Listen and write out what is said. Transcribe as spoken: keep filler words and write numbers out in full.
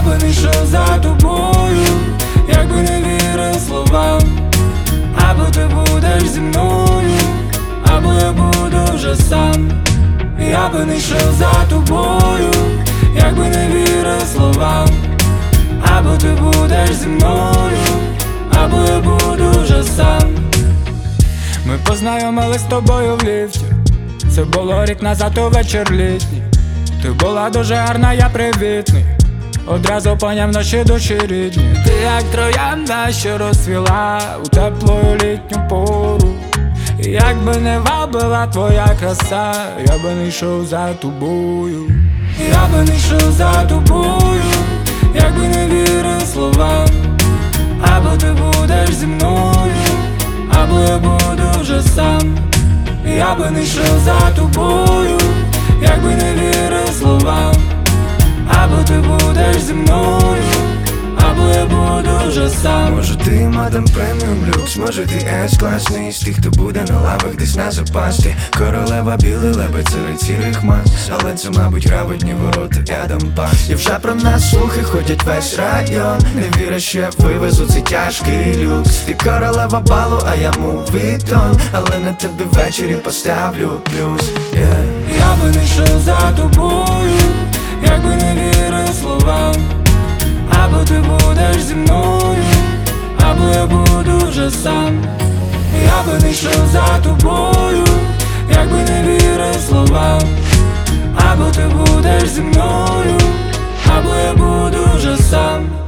би не йшов за тобою, якби не вірив словам. Або ти будеш зі мною, або я буду вже сам. Я би не йшов за тобою, якби не вірив словам. Або ти будеш зі мною, або я буду вже сам. Ми познайомились з тобою в ліфті. Це було рік назад у вечір літній. Ти була дуже гарна, я привітний. Одразу поняв наші душі рідні. Ти як троянда, що розцвіла у теплу літню пору. І якби не вабила твоя краса, я би не йшов за тобою. Я би не йшов за тобою, якби не вірив словам. Або ти будеш зі мною, або я буду вже сам. Я би не йшов за тобою, якби не вірив словам. Або ти будеш зі мною, або я буду вже сам. Може ти мадам преміум люкс, може ти ес класний з тих, хто буде на лавах десь на запасті. Королева білий лебедь серед сірих мас, але це, мабуть, грабить ворота Адам Пас. І вже про нас слухи ходять весь район. Не вірю, що я вивезу цей тяжкий люкс. Ти королева балу, а я мувітон, але на тобі ввечері поставлю плюс, yeah. Я би не йшов за тобою, якби не вірив словам. Або ти будеш зі мною, або я буду вже сам. Я би не йшов за тобою, якби не вірив словам. Або ти будеш зі мною, або я буду вже сам.